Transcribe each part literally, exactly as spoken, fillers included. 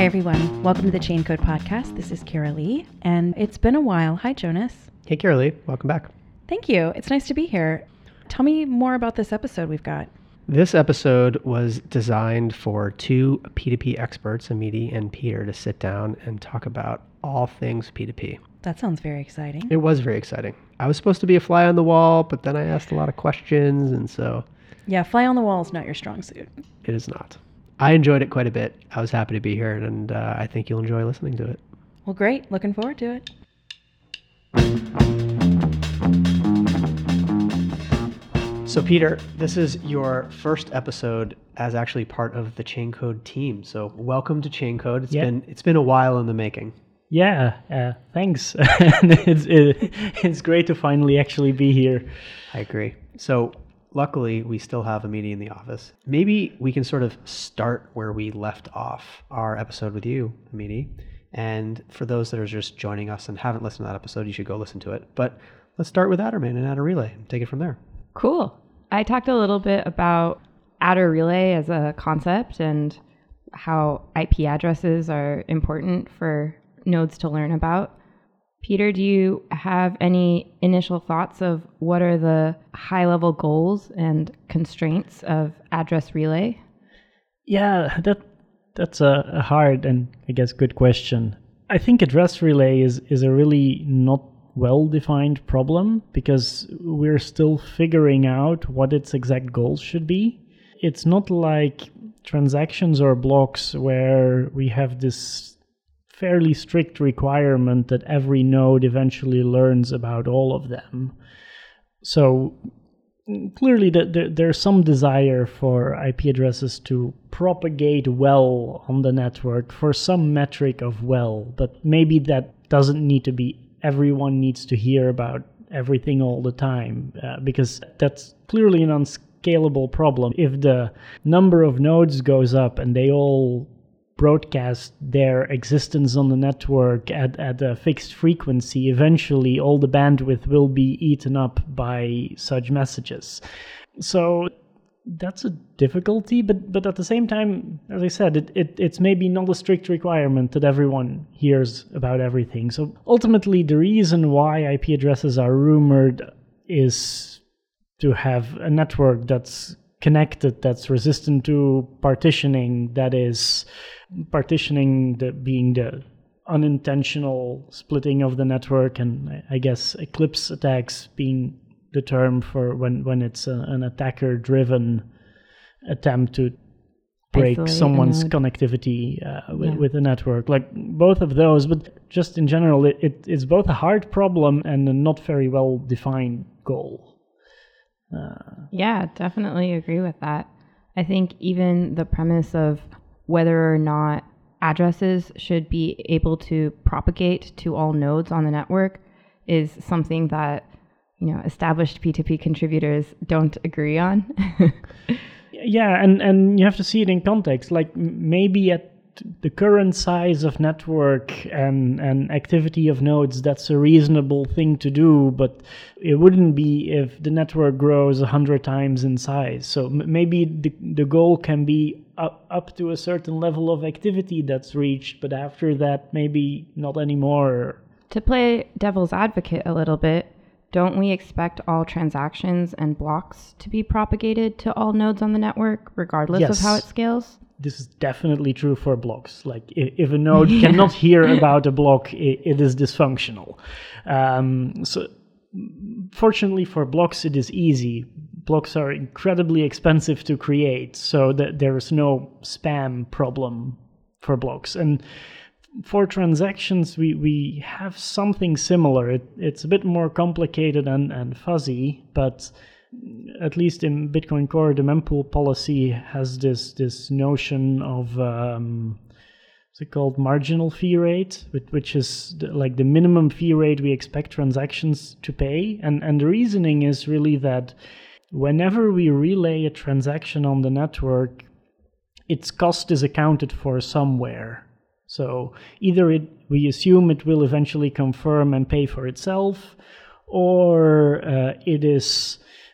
Hi, everyone. Welcome to the Chain Code Podcast. This is Kara Lee, and it's been a while. Hi, Jonas. Hey, Kara Lee. Welcome back. Thank you. It's nice to be here. Tell me more about this episode we've got. This episode was designed for two P two P experts, Amity and Peter, to sit down and talk about all things P two P. That sounds very exciting. It was very exciting. I was supposed to be a fly on the wall, but then I asked a lot of questions, and so... Yeah, fly on the wall is not your strong suit. It is not. I enjoyed it quite a bit. I was happy to be here, and uh, I think you'll enjoy listening to it. Well, great. Looking forward to it. So, Peter, this is your first episode as actually part of the Chain Code team. So, welcome to Chain Code. It's yeah. been it's been a while in the making. Yeah, uh, thanks. it's it, it's great to finally actually be here. I agree. So, luckily, we still have Amity in the office. Maybe we can sort of start where we left off our episode with you, Amity. And for those that are just joining us and haven't listened to that episode, you should go listen to it. But let's start with Adderman and Adder Relay and take it from there. Cool. I talked a little bit about Adder Relay as a concept and how I P addresses are important for nodes to learn about. Peter, do you have any initial thoughts of what are the high-level goals and constraints of Address Relay? Yeah, that that's a, a hard and I guess good question. I think Address Relay is, is a really not well-defined problem because we're still figuring out what its exact goals should be. It's not like transactions or blocks where we have this fairly strict requirement that every node eventually learns about all of them. So clearly the, the, there's some desire for I P addresses to propagate well on the network for some metric of well, but maybe that doesn't need to be everyone needs to hear about everything all the time, uh, because that's clearly an unscalable problem. If the number of nodes goes up and they all broadcast their existence on the network at, at a fixed frequency, eventually all the bandwidth will be eaten up by such messages. So that's a difficulty, but but at the same time, as I said, it, it it's maybe not a strict requirement that everyone hears about everything. So ultimately, the reason why I P addresses are rumored is to have a network that's connected, that's resistant to partitioning, that is partitioning the, being the unintentional splitting of the network, and I guess Eclipse attacks being the term for when, when it's a, an attacker-driven attempt to break Isolate someone's connectivity uh, with, yeah. with a network. Like both of those, but just in general, it, it it's both a hard problem and a not very well-defined goal. Uh, yeah, definitely agree with that. I think even the premise of whether or not addresses should be able to propagate to all nodes on the network is something that, you know, established P two P contributors don't agree on. Yeah, and, and you have to see it in context. Like maybe at the current size of network and, and activity of nodes, that's a reasonable thing to do, but it wouldn't be if the network grows a hundred times in size. So m- maybe the, the goal can be up, up to a certain level of activity that's reached, but after that, maybe not anymore. To play devil's advocate a little bit, don't we expect all transactions and blocks to be propagated to all nodes on the network, regardless Yes. of how it scales? This is definitely true for blocks. Like if, if a node yeah. cannot hear about a block, it, it is dysfunctional. Um, so fortunately for blocks, it is easy. Blocks are incredibly expensive to create, so that there is no spam problem for blocks. And for transactions, we, we have something similar. It, it's a bit more complicated and, and fuzzy, but at least in Bitcoin Core, the mempool policy has this this notion of um, what's it called, marginal fee rate, which is the, like the minimum fee rate we expect transactions to pay. And and the reasoning is really that whenever we relay a transaction on the network, its cost is accounted for somewhere. So either it, we assume it will eventually confirm and pay for itself, or uh, it is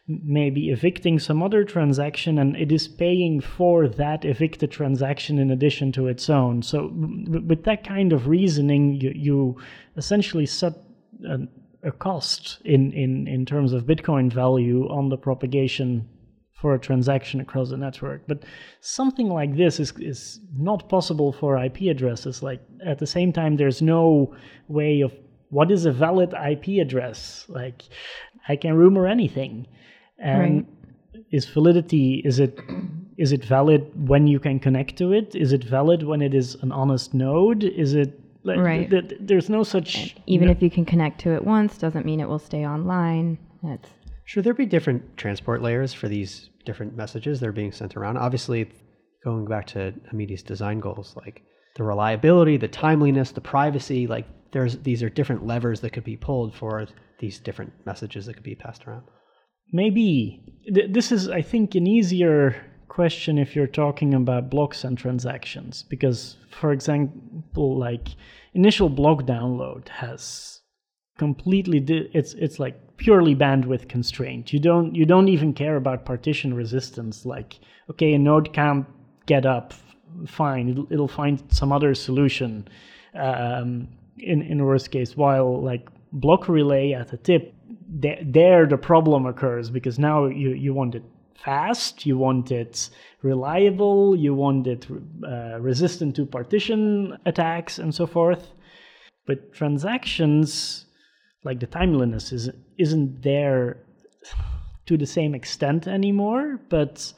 maybe evicting some other transaction, and it is paying for that evicted transaction in addition to its own. So w- with that kind of reasoning, you, you essentially set a, a cost in, in, in terms of Bitcoin value on the propagation for a transaction across the network. But something like this is is not possible for I P addresses. Like, at the same time, there's no way of what is a valid I P address. Like, I can rumor anything. And right. is validity, is it is it valid when you can connect to it? Is it valid when it is an honest node? Is it like, right. th- th- there's no such... And even no, if you can connect to it once, doesn't mean it will stay online. It's Should there be different transport layers for these different messages that are being sent around? Obviously, going back to Amiti's design goals, like the reliability, the timeliness, the privacy, like there's these are different levers that could be pulled for these different messages that could be passed around. Maybe. Th- this is, I think, an easier question if you're talking about blocks and transactions, because, for example, like initial block download has completely di- it's it's like purely bandwidth constraint. You don't you don't even care about partition resistance. Like, okay, a node can't get up, fine, it'll, it'll find some other solution. Um, in in worst case, while like block relay at the tip, th- there the problem occurs, because now you you want it fast, you want it reliable, you want it uh, resistant to partition attacks and so forth. But transactions, like the timeliness is, isn't there to the same extent anymore, but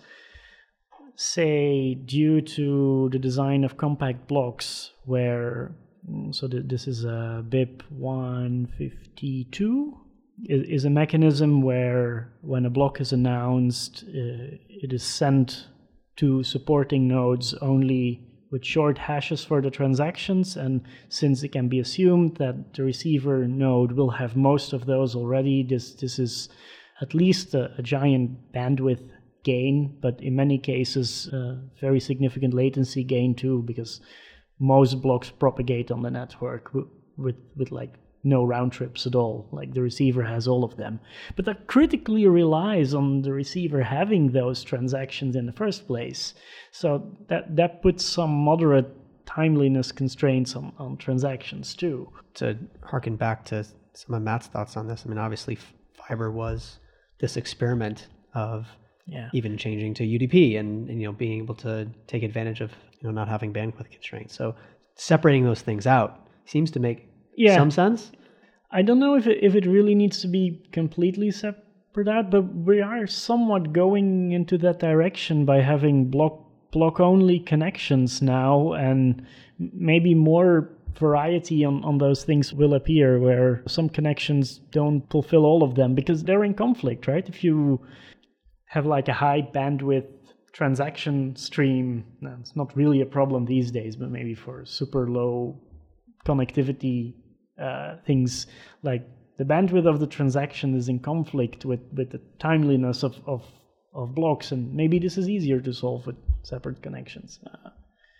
say due to the design of compact blocks where, so th- this is a B I P one fifty-two, is, is a mechanism where when a block is announced, uh, it is sent to supporting nodes only with short hashes for the transactions, and since it can be assumed that the receiver node will have most of those already, this this is at least a, a giant bandwidth gain, but in many cases a very significant latency gain too, because most blocks propagate on the network with, with, with like no round trips at all. Like the receiver has all of them. But that critically relies on the receiver having those transactions in the first place. So that, that puts some moderate timeliness constraints on, on transactions too. To harken back to some of Matt's thoughts on this, I mean, obviously Fiber was this experiment of yeah. even changing to U D P and, and, you know, being able to take advantage of, you know, not having bandwidth constraints. So separating those things out seems to make yeah. some sense. I don't know if it, if it really needs to be completely separate out, but we are somewhat going into that direction by having block block only connections now, and maybe more variety on, on those things will appear where some connections don't fulfill all of them because they're in conflict, right? If you have like a high bandwidth transaction stream, no, it's not really a problem these days, but maybe for super low connectivity uh, things, like the bandwidth of the transaction is in conflict with, with the timeliness of, of, of blocks, and maybe this is easier to solve with separate connections. Uh,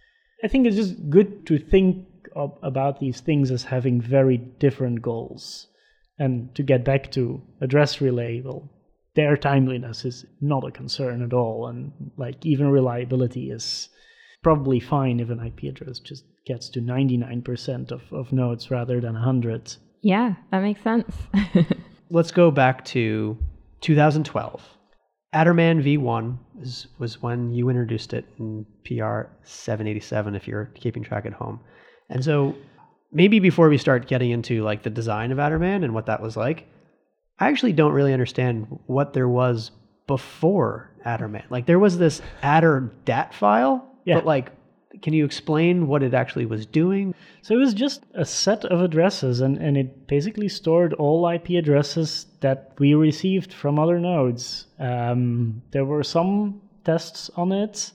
I think it's just good to think of, about these things as having very different goals. And to get back to address relay, well, their timeliness is not a concern at all, and like even reliability is probably fine if an I P address just gets to ninety-nine percent of, of nodes rather than one hundred. Yeah, that makes sense. Let's go back to two thousand twelve. Adderman V one is, was when you introduced it in P R seven eighty-seven, if you're keeping track at home. And so maybe before we start getting into like the design of Adderman and what that was like, I actually don't really understand what there was before Adderman. Like there was this adder dat file, yeah. but like, can you explain what it actually was doing? So it was just a set of addresses, and, and it basically stored all I P addresses that we received from other nodes. Um, there were some tests on it,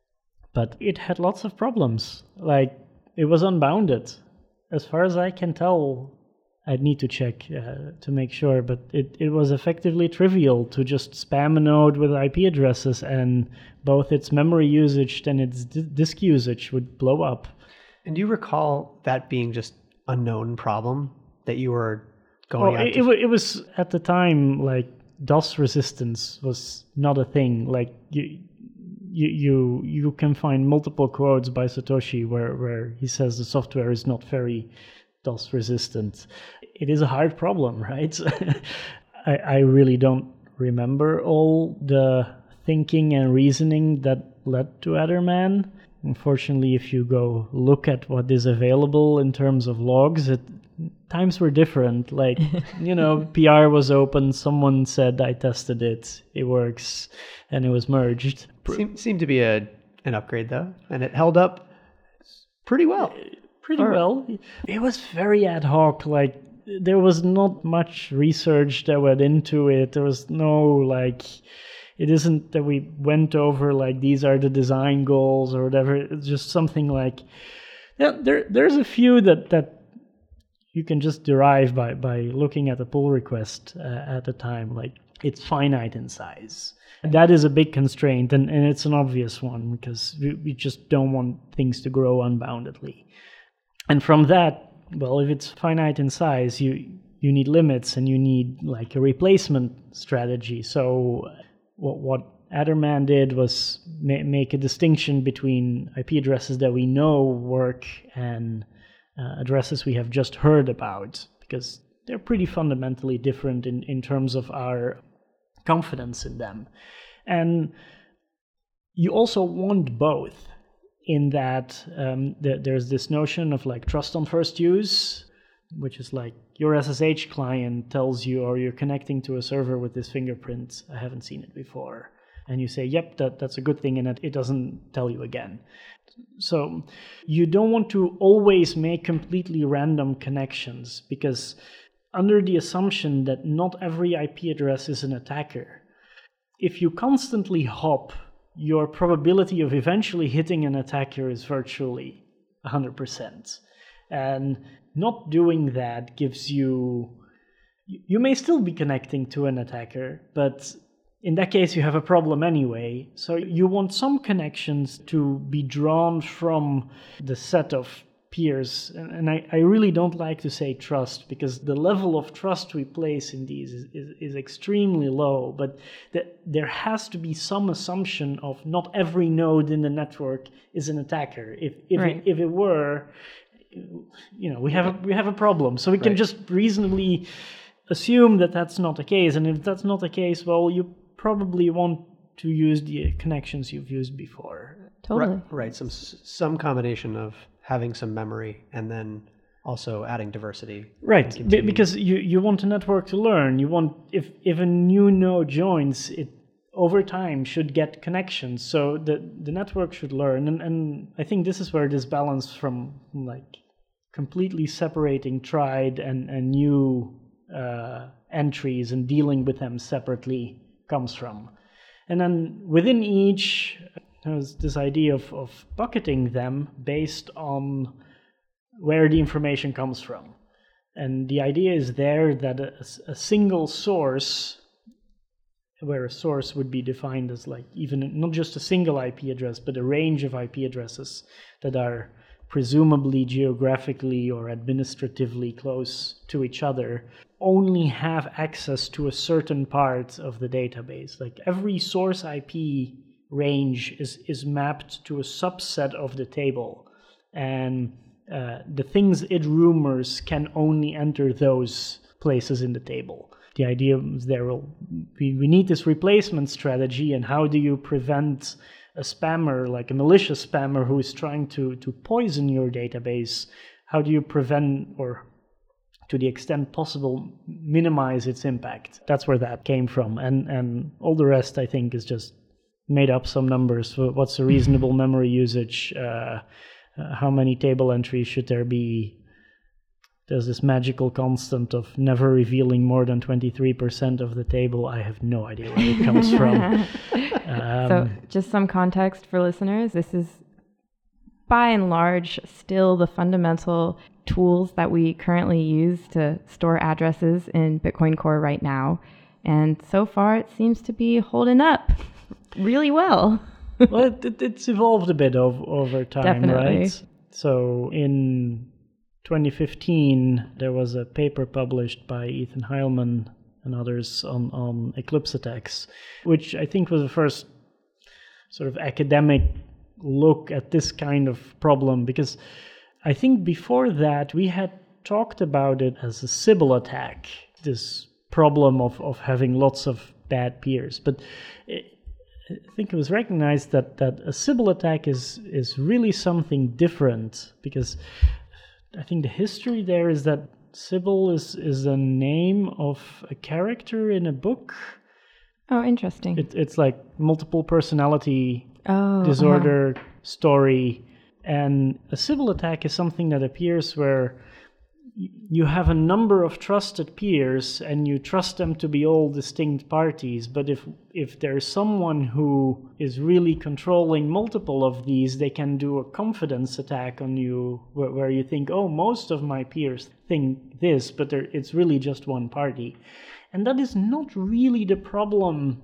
but it had lots of problems. Like, it was unbounded. As far as I can tell, I'd need to check uh, to make sure, but it, it was effectively trivial to just spam a node with I P addresses, and both its memory usage and its d- disk usage would blow up. And do you recall that being just a known problem that you were going well, out it, to... it, it was at the time like DOS resistance was not a thing. Like you, you, you, you can find multiple quotes by Satoshi where, where he says the software is not very DOS resistant. It is a hard problem, right? I, I really don't remember all the thinking and reasoning that led to Adderman. Unfortunately, if you go look at what is available in terms of logs, it, times were different. Like, you know, P R was open, someone said, I tested it, it works, and it was merged. Seemed, seemed to be a an upgrade, though, and it held up pretty well. Pretty or, well. It was very ad hoc, like, there was not much research that went into it. There was no, like... It isn't that we went over like these are the design goals or whatever. It's just something like, yeah, there there's a few that, that you can just derive by, by looking at the pull request uh, at the time. Like it's finite in size. And that is a big constraint, and, and it's an obvious one because we, we just don't want things to grow unboundedly. And from that, well, if it's finite in size, you you need limits and you need like a replacement strategy. So What, what Adderman did was ma- make a distinction between I P addresses that we know work and uh, addresses we have just heard about, because they're pretty fundamentally different in, in terms of our confidence in them. And you also want both in that um, th- there's this notion of like trust on first use, which is like your S S H client tells you, or you're connecting to a server with this fingerprint, I haven't seen it before. And you say, yep, that, that's a good thing, and it, it doesn't tell you again. So you don't want to always make completely random connections, because under the assumption that not every I P address is an attacker, if you constantly hop, your probability of eventually hitting an attacker is virtually one hundred percent. And not doing that gives you, you may still be connecting to an attacker, but in that case you have a problem anyway. So you want some connections to be drawn from the set of peers. And I, I really don't like to say trust, because the level of trust we place in these is, is, is extremely low, but that there has to be some assumption of not every node in the network is an attacker. If, if, right. it, if it were... you know, we have a, we have a problem. So we can right. just reasonably assume that that's not the case. And if that's not the case, well, you probably want to use the connections you've used before. Totally. Right. right. Some some combination of having some memory and then also adding diversity. Right. B- because you, you want a network to learn. You want, if, if a new node joins, it over time should get connections. So the, the network should learn. And, and I think this is where this balance from like completely separating tried and, and new uh, entries and dealing with them separately comes from. And then within each, there's this idea of, of bucketing them based on where the information comes from. And the idea is there that a, a single source, where a source would be defined as like even not just a single I P address, but a range of I P addresses that are presumably geographically or administratively close to each other, only have access to a certain part of the database. Like every source I P range is, is mapped to a subset of the table, and uh, the things it rumors can only enter those places in the table. The idea is there will we, we need this replacement strategy, and how do you prevent a spammer, like a malicious spammer who is trying to, to poison your database? How do you prevent, or to the extent possible, minimize its impact? That's where that came from. And, and all the rest, I think, is just made up some numbers. What's a reasonable memory usage? Uh, uh, how many table entries should there be? There's this magical constant of never revealing more than twenty-three percent of the table. I have no idea where it comes from. Um, so just some context for listeners. This is by and large still the fundamental tools that we currently use to store addresses in Bitcoin Core right now. And so far it seems to be holding up really well. Well, it, it, it's evolved a bit of, over time, Definitely. Right? So in twenty fifteen, there was a paper published by Ethan Heilman and others on, on Eclipse attacks, which I think was the first sort of academic look at this kind of problem, because I think before that we had talked about it as a Sybil attack, this problem of, of having lots of bad peers. But it, I think it was recognized that, that a Sybil attack is, is really something different, because I think the history there is that Sybil is, is a name of a character in a book. Oh, interesting. It, it's like multiple personality oh, disorder uh-huh. story. And a Sybil attack is something that appears where you have a number of trusted peers and you trust them to be all distinct parties. But if if there's someone who is really controlling multiple of these, they can do a confidence attack on you where, where you think, oh, most of my peers think this, but it's really just one party. And that is not really the problem,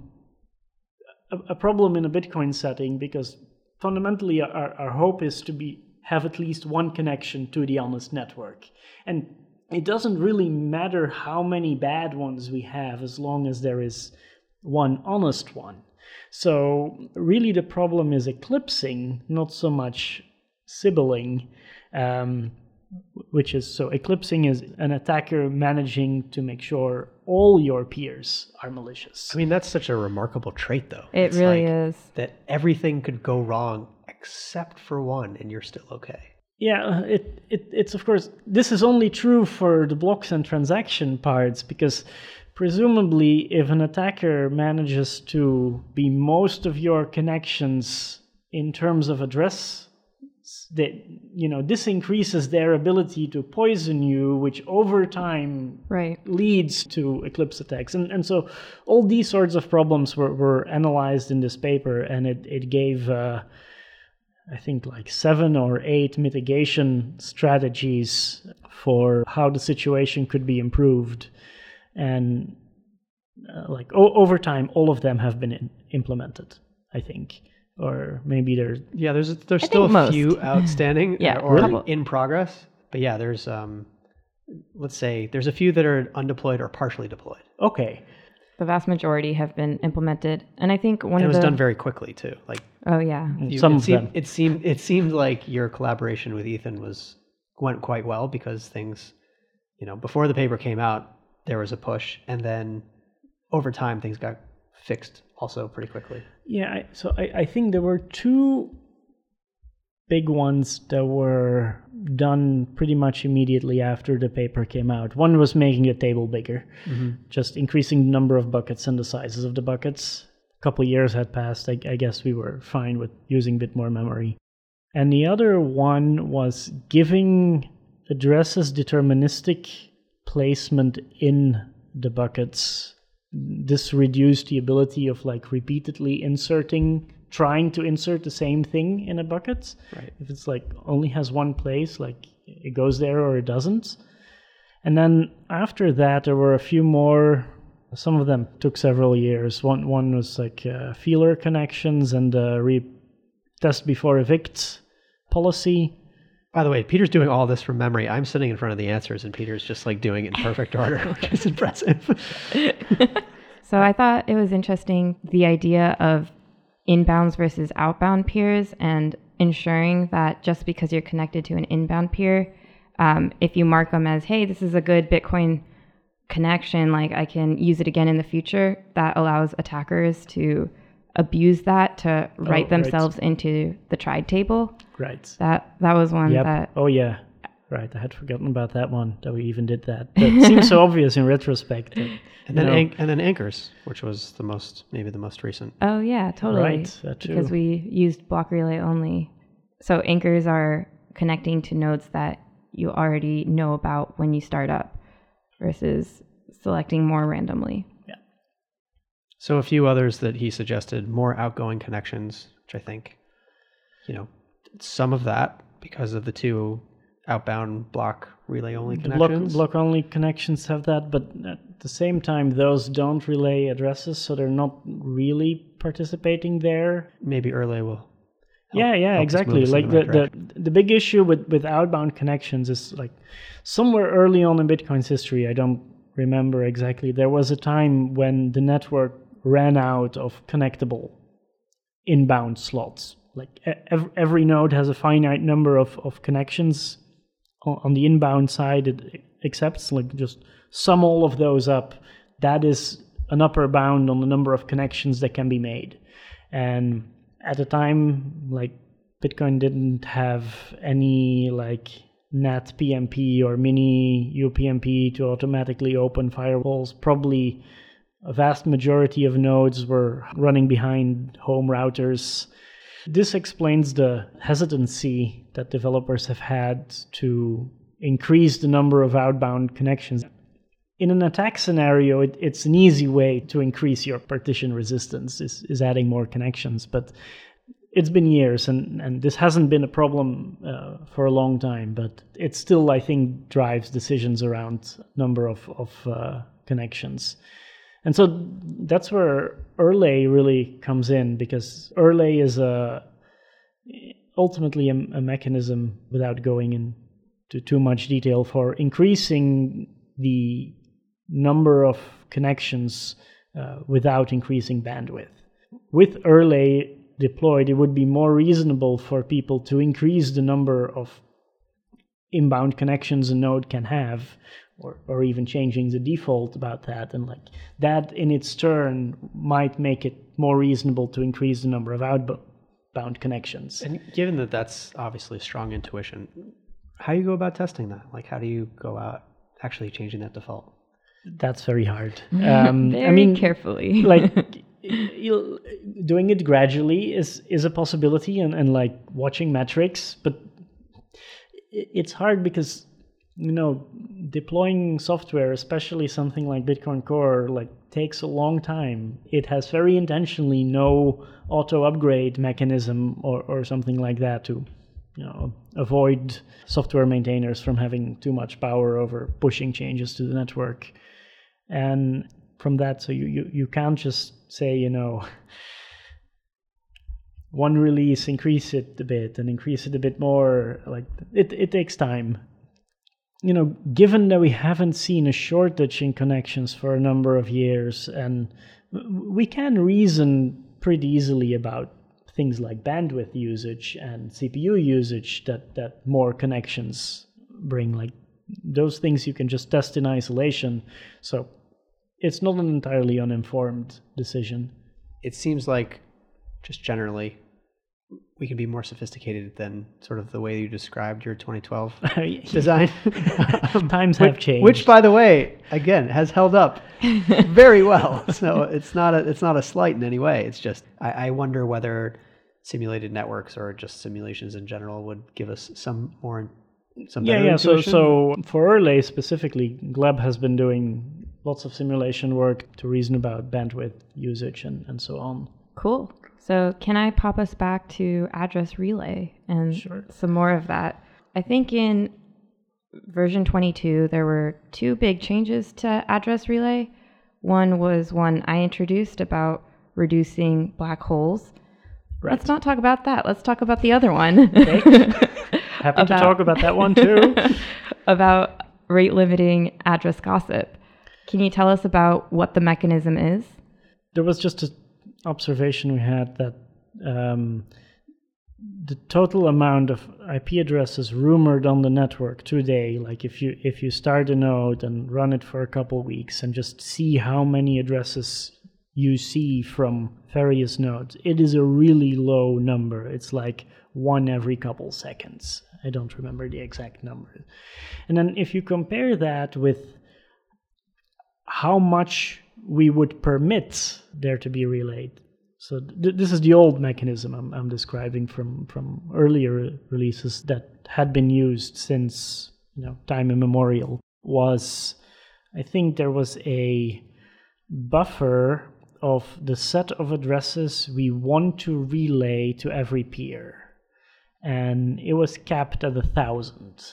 a, a problem in a Bitcoin setting, because fundamentally our, our hope is to be have at least one connection to the honest network. And it doesn't really matter how many bad ones we have as long as there is one honest one. So really the problem is eclipsing, not so much Sybiling, um, which is, so eclipsing is an attacker managing to make sure all your peers are malicious. I mean, that's such a remarkable trait, though. It It's really like is. that everything could go wrong except for one, and you're still okay. Yeah, it, it it's of course, this is only true for the blocks and transaction parts, because presumably if an attacker manages to be most of your connections in terms of address, that, you know, this increases their ability to poison you, which over time right. leads to Eclipse attacks. And and so all these sorts of problems were, were analyzed in this paper, and it, it gave uh, I think like seven or eight mitigation strategies for how the situation could be improved. And uh, like o- over time, all of them have been in- implemented, I think. Or maybe there's... Yeah, there's there's I still a think most. few outstanding Yeah, or really? in progress. But yeah, there's, um, let's say, there's a few that are undeployed or partially deployed. Okay. The vast majority have been implemented. And I think one And it of was the... done very quickly, too. Like, Oh, yeah. you, Some it of seemed, them. It seemed, it seemed like your collaboration with Ethan was went quite well, because things, you know, before the paper came out, there was a push. And then over time, things got fixed also pretty quickly. Yeah, I, so I, I think there were two big ones that were done pretty much immediately after the paper came out. One was making the table bigger, Mm-hmm. just increasing the number of buckets and the sizes of the buckets. A couple of years had passed. I, I guess we were fine with using a bit more memory. And the other one was giving addresses deterministic placement in the buckets. This reduced the ability of like repeatedly inserting, trying to insert the same thing in a bucket. Right. If it's like only has one place, like it goes there or it doesn't. And then after that, there were a few more. Some of them took several years. One one was like uh, feeler connections and uh, re- test before evict policy. By the way, Peter's doing all this from memory. I'm sitting in front of the answers, and Peter's just like doing it in perfect order, which is impressive. So I thought it was interesting, the idea of inbounds versus outbound peers, and ensuring that just because you're connected to an inbound peer, um, if you mark them as, hey, this is a good Bitcoin connection, like I can use it again in the future, that allows attackers to abuse that to write Oh, right. themselves into the tried table. Right. That that was one Yep. that Oh yeah. Right. I had forgotten about that one, that we even did that. That seems so obvious in retrospect. That, And then you know, anch- and then anchors, which was the most maybe the most recent. oh yeah, totally. Right, that too. Because we used block relay only. So anchors are connecting to nodes that you already know about when you start up versus selecting more randomly. So a few others that he suggested, more outgoing connections, which I think, you know, some of that because of the two outbound block relay only the block, connections. block only connections have that, but at the same time, those don't relay addresses, so they're not really participating there. Maybe Erlay will. help- yeah, yeah, help us exactly. move us in Like the the, right the the big issue with, with outbound connections is like somewhere early on in Bitcoin's history, I don't remember exactly. There was a time when the network ran out of connectable inbound slots. Like every, every node has a finite number of, of connections on the inbound side. It accepts, like, just sum all of those up. That is an upper bound on the number of connections that can be made. And at the time, like, Bitcoin didn't have any like N A T P M P or mini U P M P to automatically open firewalls. Probably a vast majority of nodes were running behind home routers. This explains the hesitancy that developers have had to increase the number of outbound connections. In an attack scenario, it, it's an easy way to increase your partition resistance, is, is adding more connections. But it's been years, and, and this hasn't been a problem uh, for a long time, but it still, I think, drives decisions around number of, of uh, connections. And so that's where Erlay really comes in, because Erlay is a, ultimately a, a mechanism, without going into too much detail, for increasing the number of connections uh, without increasing bandwidth. With Erlay deployed, it would be more reasonable for people to increase the number of inbound connections a node can have, or, or even changing the default about that. And like that in its turn might make it more reasonable to increase the number of outbound connections. And given that that's obviously strong intuition, how do you go about testing that? Like, how do you go out actually changing that default? That's very hard. Um, very I mean, carefully. like, you'll, doing it gradually is is a possibility, and, and like watching metrics, but it's hard because, you know, deploying software, especially something like Bitcoin Core, like takes a long time. It has very intentionally no auto upgrade mechanism or, or something like that to, you know, avoid software maintainers from having too much power over pushing changes to the network. And from that, so you, you, you can't just say, you know, one release, increase it a bit and increase it a bit more. Like it, it takes time. You know, given that we haven't seen a shortage in connections for a number of years, and we can reason pretty easily about things like bandwidth usage and C P U usage that, that more connections bring. Like those things you can just test in isolation. So it's not an entirely uninformed decision. It seems like, just generally, we can be more sophisticated than sort of the way you described your twenty twelve design. Times which, have changed. Which, by the way, again, has held up very well. So it's not a it's not a slight in any way. It's just I, I wonder whether simulated networks or just simulations in general would give us some more some yeah better yeah. So intuition. so for Erlay specifically, Gleb has been doing lots of simulation work to reason about bandwidth usage and, and so on. Cool. So can I pop us back to address relay and Sure. some more of that? I think in version twenty-two, there were two big changes to address relay. One was one I introduced about reducing black holes. Right. Let's not talk about that. Let's talk about the other one. Okay. Happy About- to talk about that one too. About rate limiting address gossip. Can you tell us about what the mechanism is? There was just an observation we had that um, the total amount of I P addresses rumored on the network today, like if you if you start a node and run it for a couple of weeks and just see how many addresses you see from various nodes, it is a really low number. It's like one every couple seconds. I don't remember the exact number. And then if you compare that with how much we would permit there to be relayed. So th- this is the old mechanism I'm, I'm describing from, from earlier releases that had been used since, you know, time immemorial. Was, I think there was a buffer of the set of addresses we want to relay to every peer. And it was capped at a thousand.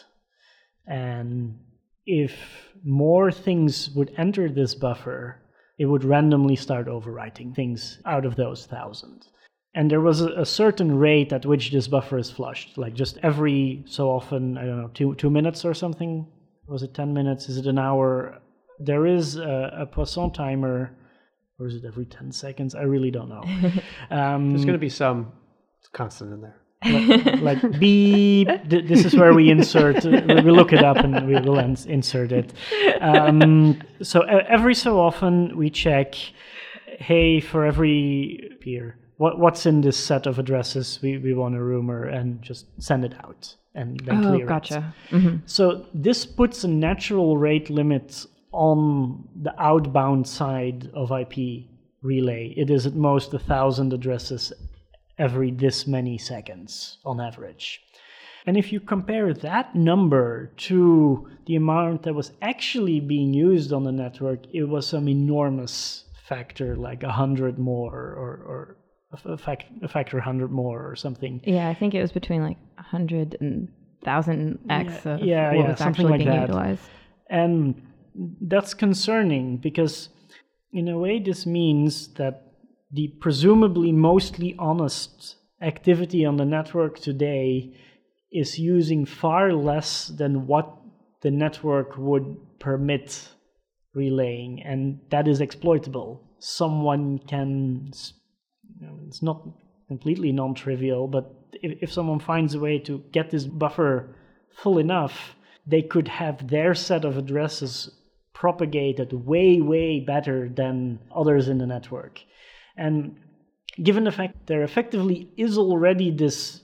And if more things would enter this buffer, it would randomly start overwriting things out of those thousand. And there was a, a certain rate at which this buffer is flushed, like just every so often, I don't know, two two minutes or something. Was it ten minutes? Is it an hour? there is a, a Poisson timer, or is it every ten seconds? I really don't know. Um, There's going to be some constant in there. like, like beep, th- this is where we insert, uh, we look it up and we will ins- insert it. Um, so uh, every so often we check, hey, for every peer, what what's in this set of addresses we, we want to rumor, and just send it out and then Oh, clear gotcha. it. Mm-hmm. So this puts a natural rate limit on the outbound side of I P relay. It is at most a thousand addresses every this many seconds on average. And if you compare that number to the amount that was actually being used on the network, it was some enormous factor, like a hundred more, or, or a, fact, a factor one hundred more or something. Yeah, I think it was between like one hundred and one thousand x Yeah, of yeah, what yeah, was something actually like being that. utilized. And that's concerning because, in a way, this means that the presumably mostly honest activity on the network today is using far less than what the network would permit relaying, and that is exploitable. Someone can, you know, it's not completely non-trivial, but if, if someone finds a way to get this buffer full enough, they could have their set of addresses propagated way, way better than others in the network. And given the fact there effectively is already this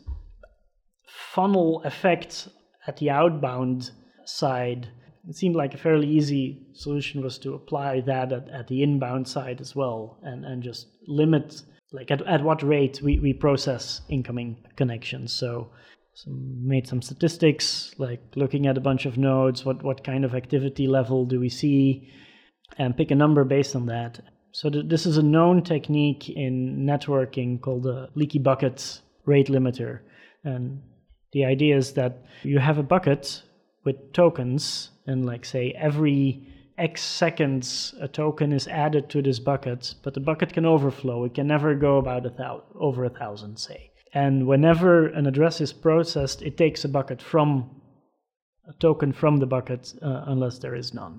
funnel effect at the outbound side, it seemed like a fairly easy solution was to apply that at, at the inbound side as well, and, and just limit like at, at what rate we, we process incoming connections. So, so made some statistics, like looking at a bunch of nodes, what, what kind of activity level do we see, and pick a number based on that. So th- this is a known technique in networking called the leaky bucket rate limiter. And the idea is that you have a bucket with tokens, and like say every X seconds a token is added to this bucket, but the bucket can overflow. It can never go about a thou- over a thousand, say. And whenever an address is processed, it takes a bucket from a token from the bucket, uh, unless there is none.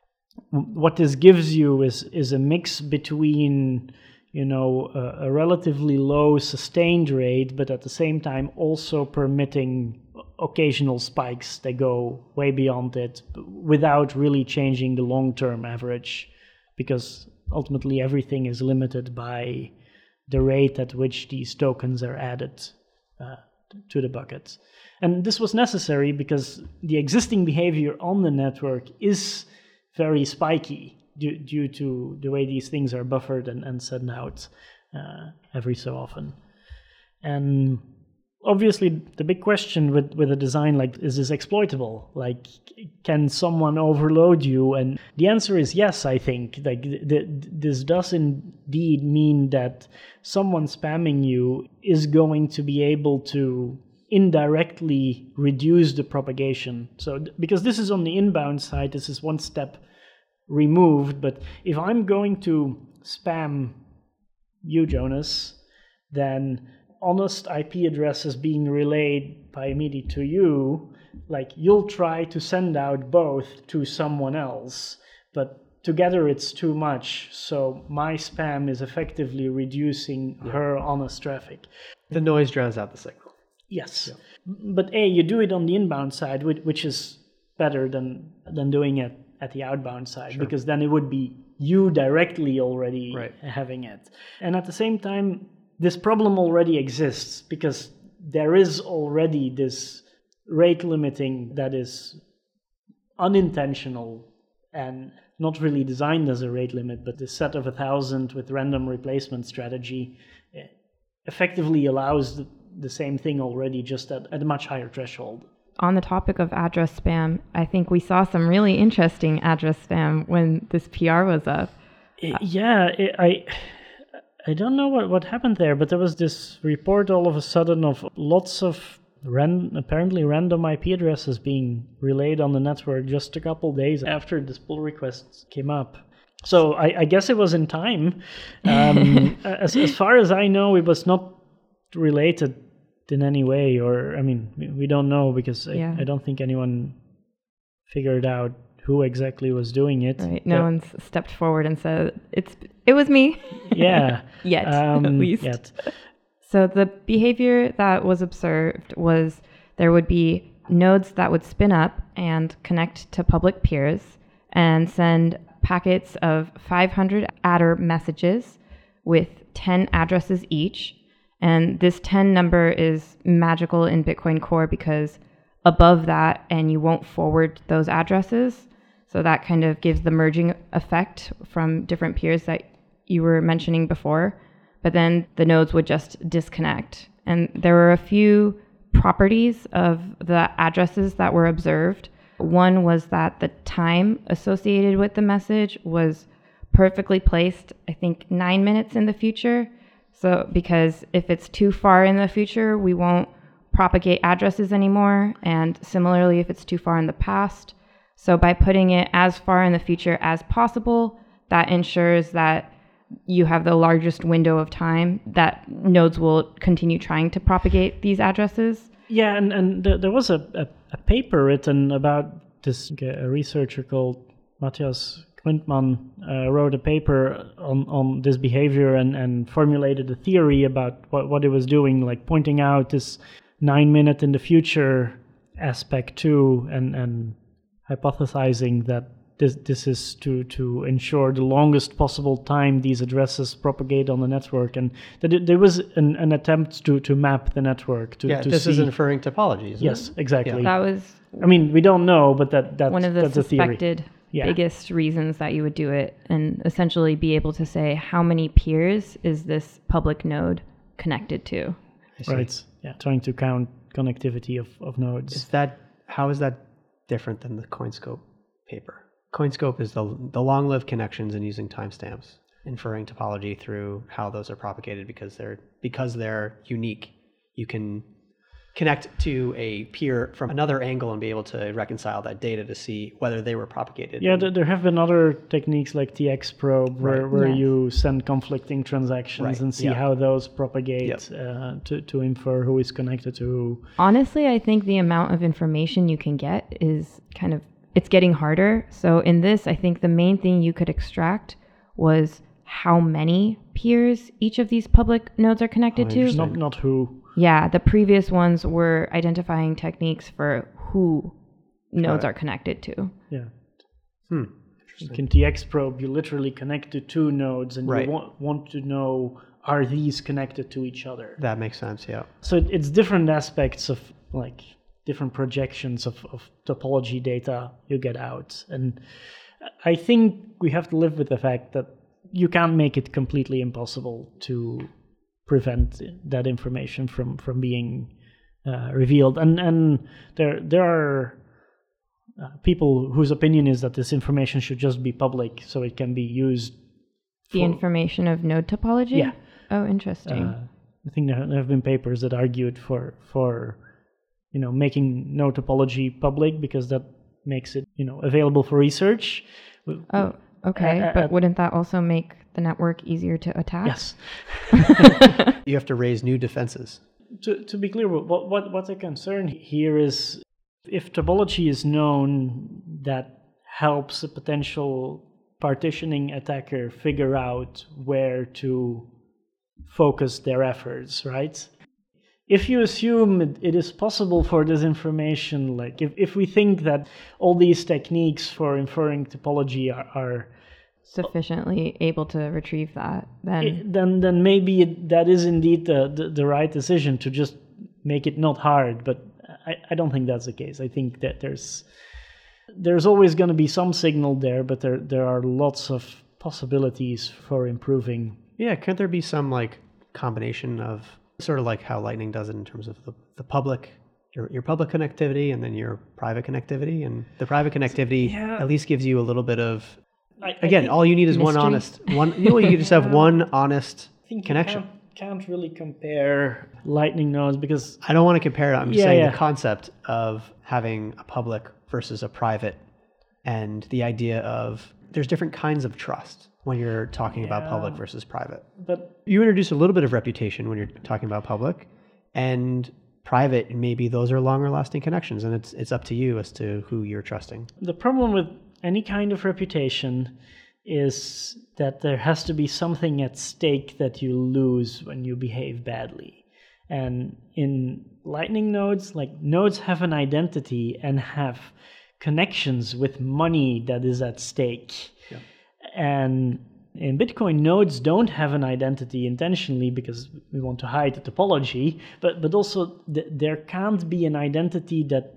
What this gives you is is a mix between, you know, a, a relatively low sustained rate, but at the same time also permitting occasional spikes that go way beyond it without really changing the long-term average, because ultimately everything is limited by the rate at which these tokens are added uh, to the bucket. And this was necessary because the existing behavior on the network is very spiky due, due to the way these things are buffered and, and sent out uh, every so often. And obviously the big question with, with a design like, is this exploitable? Like, can someone overload you? And the answer is yes, I think. Like, th- th- this does indeed mean that someone spamming you is going to be able to indirectly reduce the propagation. So, th- because this is on the inbound side, this is one step removed. But if I'm going to spam you, Jonas, then honest I P addresses being relayed by me to you, like you'll try to send out both to someone else, but together it's too much. So my spam is effectively reducing yeah. her honest traffic. The noise drowns out the signal. Yes. Yeah. But A, you do it on the inbound side, which is better than than doing it at the outbound side, sure. because then it would be you directly already right. having it. And at the same time, this problem already exists because there is already this rate limiting that is unintentional and not really designed as a rate limit, but this set of a thousand with random replacement strategy effectively allows the, the same thing already, just at, at a much higher threshold. On the topic of address spam, I think we saw some really interesting address spam when this P R was up. It, yeah, it, I... I don't know what, what happened there, but there was this report all of a sudden of lots of ran, apparently random I P addresses being relayed on the network just a couple days after this pull request came up. So I, I guess it was in time. Um, as, as far as I know, it was not related in any way, or I mean, we don't know because I, yeah. I don't think anyone figured out who exactly was doing it. Right. No But- one's stepped forward and said it's it was me. Yeah. Yet, um, at least. Yet. So the behavior that was observed was there would be nodes that would spin up and connect to public peers and send packets of five hundred adder messages with ten addresses each. And this ten number is magical in Bitcoin Core because above that, and you won't forward those addresses. So that kind of gives the merging effect from different peers that you were mentioning before. But then the nodes would just disconnect. And there were a few properties of the addresses that were observed. One was that the time associated with the message was perfectly placed, I think nine minutes in the future. So because if it's too far in the future, we won't propagate addresses anymore. And similarly, if it's too far in the past. So by putting it as far in the future as possible, that ensures that you have the largest window of time that nodes will continue trying to propagate these addresses. Yeah, and, and th- there was a, a, a paper written about this. A researcher called Matthias Quintman uh, wrote a paper on, on this behavior and, and formulated a theory about what, what it was doing, like pointing out this nine minute in the future aspect too, and, and hypothesizing that this this is to, to ensure the longest possible time these addresses propagate on the network, and that it, there was an, an attempt to, to map the network to, Yeah, to this see. is inferring topology, isn't Yes, it? exactly. That was I mean, we don't know, but that that's, one of the that's a theory. suspected Yeah. biggest reasons that you would do it, and essentially be able to say how many peers is this public node connected to. I see. Right. Yeah, trying to count connectivity of, of nodes. Is that how is that different than the CoinScope paper? CoinScope is the the long-lived connections and using timestamps, inferring topology through how those are propagated because they're because they're unique. You can connect to a peer from another angle and be able to reconcile that data to see whether they were propagated. Yeah, there, there have been other techniques like T X probe where, Right. where Yes. you send conflicting transactions Right, and see yeah. how those propagate Yep. uh, to, to infer who is connected to who. Honestly, I think the amount of information you can get is kind of, it's getting harder. So in this, I think the main thing you could extract was how many peers each of these public nodes are connected Oh, to. interesting. Not not who. Yeah, the previous ones were identifying techniques for who nodes it. are connected to. Yeah. Hmm. Like in T X probe, you literally connect to two nodes and Right. you want, want to know, are these connected to each other? That makes sense. Yeah. So it- it's different aspects of like different projections of, of topology data you get out. And I think we have to live with the fact that you can't make it completely impossible to prevent that information from, from being uh, revealed. And and there there are uh, people whose opinion is that this information should just be public so it can be used. The for- information of node topology? Yeah. Oh, interesting. Uh, I think there there have been papers that argued for for you know making node topology public because that makes it you know available for research. oh, okay. uh, uh, but wouldn't that also make the network easier to attack? Yes. You have to raise new defenses. To to be clear, what what what's a concern here is if topology is known, that helps a potential partitioning attacker figure out where to focus their efforts, right? If you assume it, it is possible for this information, like if, if we think that all these techniques for inferring topology are, are Sufficiently able to retrieve that, then it, then then maybe it, that is indeed the, the, the right decision to just make it not hard, but I, I don't think that's the case. I think that there's there's always going to be some signal there, but there there are lots of possibilities for improving. Yeah, can't there be some like combination of sort of like how Lightning does it in terms of the, the public, your your public connectivity and then your private connectivity, and the private connectivity Yeah. at least gives you a little bit of I, I again, think- all you need is one Mystery? honest one. You know, you just have one honest I think you connection. Can't, can't really compare Lightning nodes because I don't want to compare it. I'm just Yeah, saying yeah. the concept of having a public versus a private, and the idea of there's different kinds of trust when you're talking about public Yeah. versus private. but You introduce a little bit of reputation when you're talking about public, and private, maybe those are longer lasting connections, and it's it's up to you as to who you're trusting. the problem with any kind of reputation is that there has to be something at stake that you lose when you behave badly. And in Lightning nodes, like nodes have an identity and have connections with money that is at stake. Yeah. And in Bitcoin, nodes don't have an identity intentionally because we want to hide the topology, but but also th- there can't be an identity that,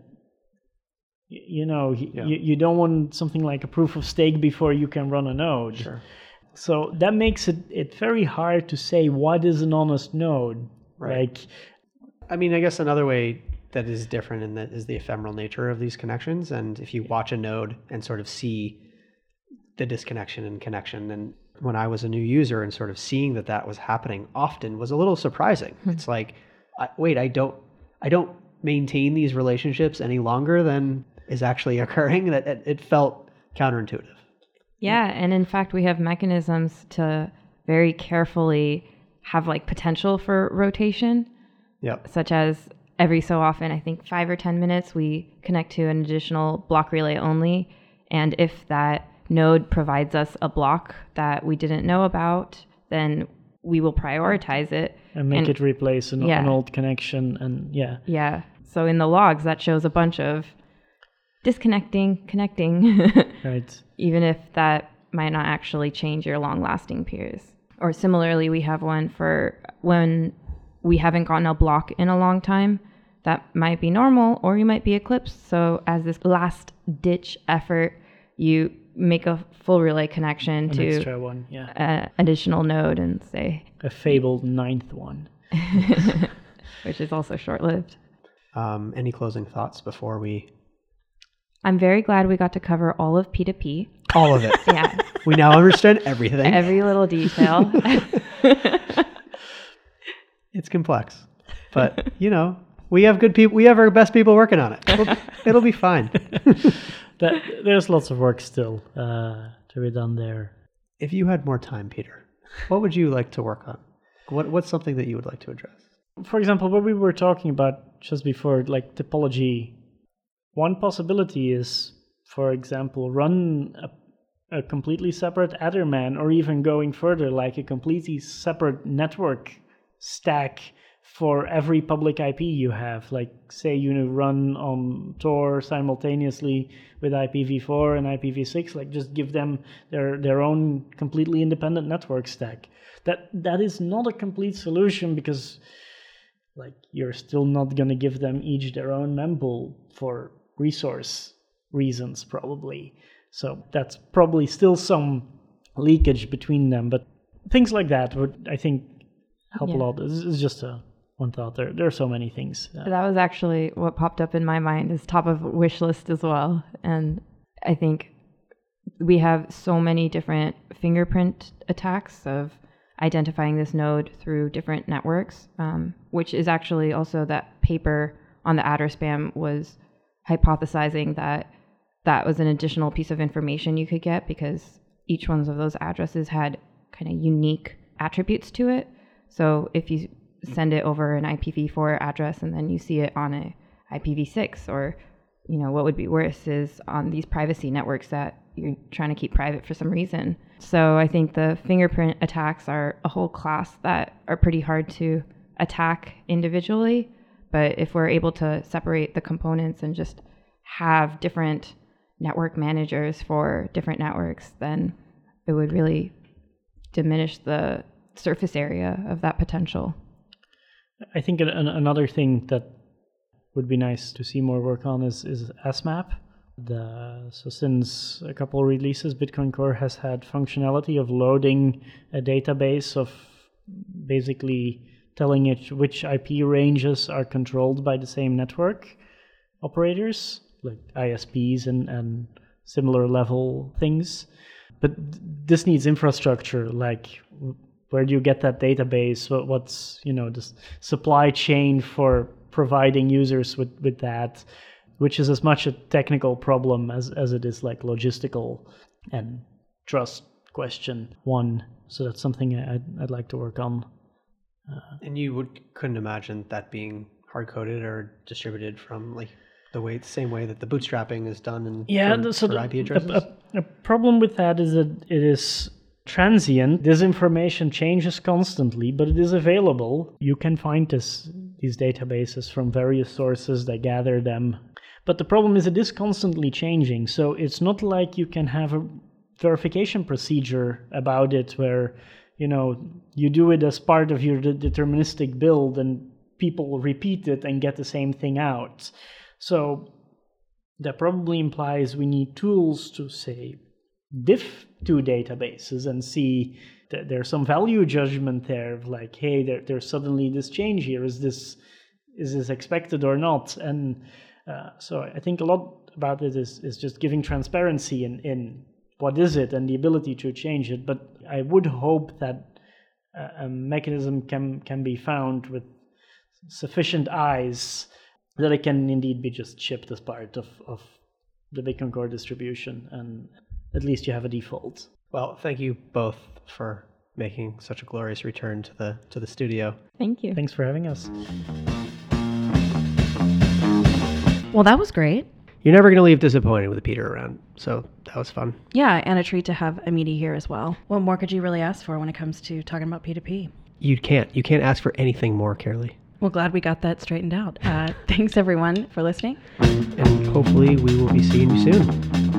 y- you know, y- Yeah. you, you don't want something like a proof of stake before you can run a node. Sure. So that makes it, it very hard to say what is an honest node. Right. Like, I mean, I guess another way that is different in that is the ephemeral nature of these connections. And if you watch a node and sort of see the disconnection and connection, and when I was a new user and sort of seeing that that was happening often was a little surprising. Hmm. It's like, I, wait, I don't, I don't maintain these relationships any longer than is actually occurring. That it, it felt counterintuitive. Yeah, and in fact, we have mechanisms to very carefully have like potential for rotation, Yep. such as every so often, I think five or ten minutes, we connect to an additional block relay only. And if that node provides us a block that we didn't know about, then we will prioritize it. and make And- it replace an, yeah. an old connection. And yeah, Yeah. So in the logs, that shows a bunch of disconnecting, connecting, right. even if that might not actually change your long-lasting peers. Or similarly, we have one for when we haven't gotten a block in a long time. That might be normal, or you might be eclipsed. So as this last-ditch effort, you make a full relay connection An to extra one, yeah. an additional node and say, A fabled ninth one. which is also short-lived. Um, any closing thoughts before we? I'm very glad we got to cover all of P two P. All of it. Yeah, We now understand everything. every little detail. It's complex, but you know, we have good people. We have our best people working on it. It'll, it'll be fine. That, there's lots of work still uh, to be done there. If you had more time, Peter, what would you like to work on? What What's something that you would like to address? For example, what we were talking about just before, like topology, one possibility is, for example, run a, a completely separate Adderman, or even going further, like a completely separate network stack for every public I P you have. Like, say you run on Tor simultaneously with I P v four and I P v six, like just give them their, their own completely independent network stack. That That is not a complete solution, because like you're still not going to give them each their own mempool for resource reasons, probably. So that's probably still some leakage between them. But things like that would, I think, help Yeah. a lot. This is just a one thought. There, there are so many things. Uh, That was actually what popped up in my mind as top of wish list as well. And I think we have so many different fingerprint attacks of identifying this node through different networks, um, which is actually also that paper on the adder spam was hypothesizing that that was an additional piece of information you could get, because each one of those addresses had kind of unique attributes to it. So if you send it over an I P v four address and then you see it on a I P v six, or, you know, what would be worse is on these privacy networks that you're trying to keep private for some reason. So I think the fingerprint attacks are a whole class that are pretty hard to attack individually. But if we're able to separate the components and just have different network managers for different networks, then it would really diminish the surface area of that potential. I think an, an, another thing that would be nice to see more work on is, is S MAP. The, so since a couple releases, Bitcoin Core has had functionality of loading a database of basically telling it which I P ranges are controlled by the same network operators, like I S Ps and, and similar level things. But this needs infrastructure, like where do you get that database? What, what's, you know, the supply chain for providing users with, with that, which is as much a technical problem as, as it is like logistical and trust question one. So that's something I'd, I'd like to work on. Uh, and you would couldn't imagine that being hard coded or distributed from like The way, same way that the bootstrapping is done in Yeah, for, the- so for the- I P addresses. A, a, a problem with that is that it is transient. This information changes constantly, but it is available. You can find this these databases from various sources. They gather them. But the problem is it is constantly changing. So it's not like you can have a verification procedure about it where, you know, you do it as part of your de- deterministic build and people repeat it and get the same thing out. So that probably implies we need tools to, say, diff two databases and see that there's some value judgment there of like, hey, there, there's suddenly this change here. Is this is this expected or not? And uh, so I think a lot about it is, is just giving transparency in, in what is it and the ability to change it. But I would hope that a, a mechanism can, can be found with sufficient eyes that it can indeed be just shipped as part of, of the Bitcoin Core distribution, and at least you have a default. Well, thank you both for making such a glorious return to the to the studio. Thank you. Thanks for having us. Well, that was great. You're never going to leave disappointed with Peter around, so that was fun. Yeah, and a treat to have Amity here as well. What more could you really ask for when it comes to talking about P two P? You can't. You can't ask for anything more, Carolee. Well, glad we got that straightened out. Uh, thanks, everyone, for listening. And hopefully we will be seeing you soon.